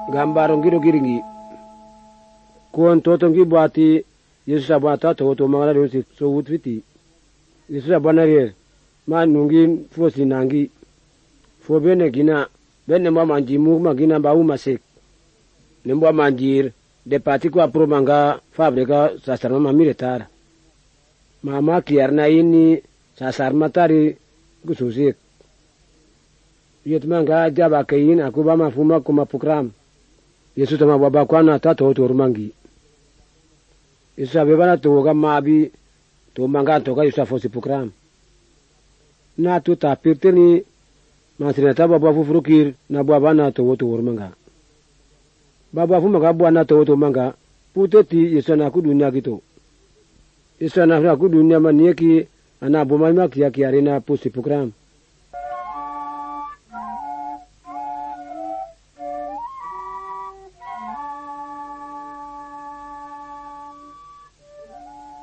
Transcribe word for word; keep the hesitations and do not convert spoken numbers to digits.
Gambaro ngiro giringi. Kuon toto ngi buati Yesus abata to to mangala dosi so wutfiti. Yesus abana re ma nungi fosi nangi. Fo bene gina bene mwa manji mu magina ba u masek. Nembo manjir de pati kwa pro manga fabrika sasarma mamire tara. Mama kiarna ini sasar matari gususik. Yet manga jaba kayin aku ba mafuma kuma program. Yesus tama baba kwana tato to rumangi. Yesus abebana to ga mabi to manga to ga Yesus fosi program. Na tu ta pirteni masina ta baba fu frukir na baba na to to rumanga. Baba fu maga bwana to to manga puteti Yesus na ku dunia gitu. Yesus na ku dunia manieki ana boma makia kiarina posi program.